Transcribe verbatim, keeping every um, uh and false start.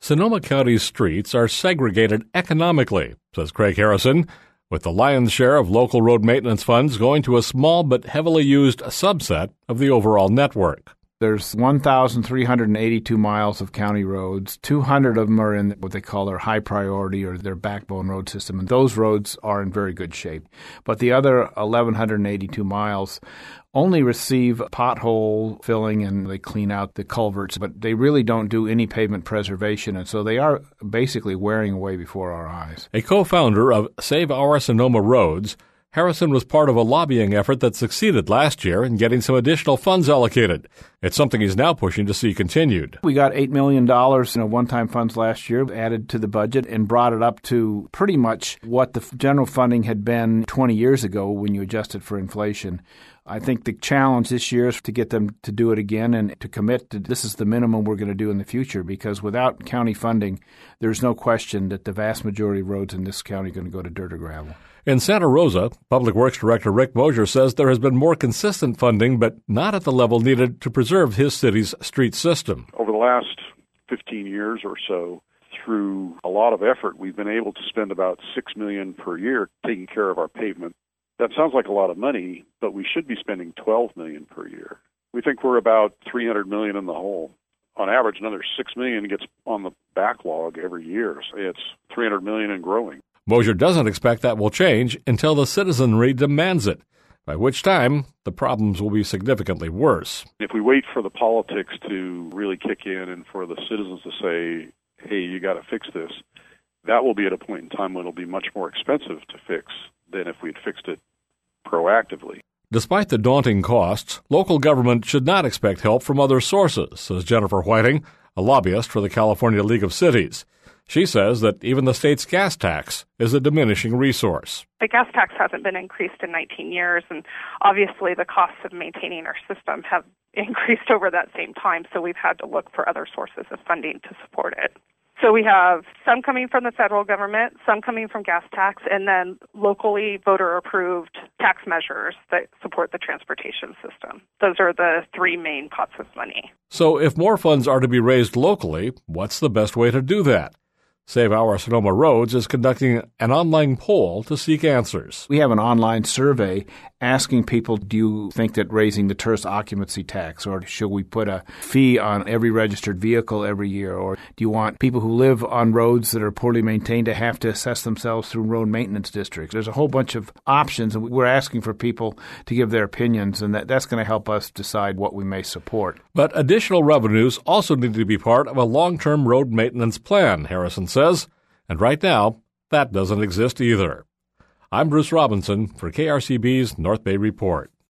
Sonoma County's streets are segregated economically, says Craig Harrison, with the lion's share of local road maintenance funds going to a small but heavily used subset of the overall network. There's one thousand three hundred eighty-two miles of county roads. two hundred of them are in what they call their high priority or their backbone road system, and those roads are in very good shape. But the other one thousand one hundred eighty-two miles only receive pothole filling and they clean out the culverts, but they really don't do any pavement preservation, and so they are basically wearing away before our eyes. A co-founder of Save Our Sonoma Roads, Harrison was part of a lobbying effort that succeeded last year in getting some additional funds allocated. It's something he's now pushing to see continued. We got eight million dollars in one-time funds last year added to the budget and brought it up to pretty much what the general funding had been twenty years ago when you adjusted for inflation. I think the challenge this year is to get them to do it again and to commit to this is the minimum we're going to do in the future, because without county funding, there's no question that the vast majority of roads in this county are going to go to dirt or gravel. In Santa Rosa, Public Works Director Rick Mosier says there has been more consistent funding, but not at the level needed to preserve his city's street system. Over the last fifteen years or so, through a lot of effort, we've been able to spend about six million dollars per year taking care of our pavement. That sounds like a lot of money, but we should be spending twelve million dollars per year. We think we're about three hundred million dollars in the hole. On average, another six million dollars gets on the backlog every year. So it's three hundred million dollars and growing. Mosier doesn't expect that will change until the citizenry demands it, by which time the problems will be significantly worse. If we wait for the politics to really kick in and for the citizens to say, hey, you got to fix this, that will be at a point in time when it'll be much more expensive to fix than if we'd fixed it proactively. Despite the daunting costs, local government should not expect help from other sources, says Jennifer Whiting, a lobbyist for the California League of Cities. She says that even the state's gas tax is a diminishing resource. The gas tax hasn't been increased in nineteen years, and obviously the costs of maintaining our system have increased over that same time, so we've had to look for other sources of funding to support it. So we have some coming from the federal government, some coming from gas tax, and then locally voter-approved tax measures that support the transportation system. Those are the three main pots of money. So if more funds are to be raised locally, what's the best way to do that? Save Our Sonoma Roads is conducting an online poll to seek answers. We have an online survey asking people, do you think that raising the tourist occupancy tax, or should we put a fee on every registered vehicle every year, or do you want people who live on roads that are poorly maintained to have to assess themselves through road maintenance districts? There's a whole bunch of options, and we're asking for people to give their opinions, and that, that's going to help us decide what we may support. But additional revenues also need to be part of a long-term road maintenance plan, Harrison says, and right now, that doesn't exist either. I'm Bruce Robinson for K R C B's North Bay Report.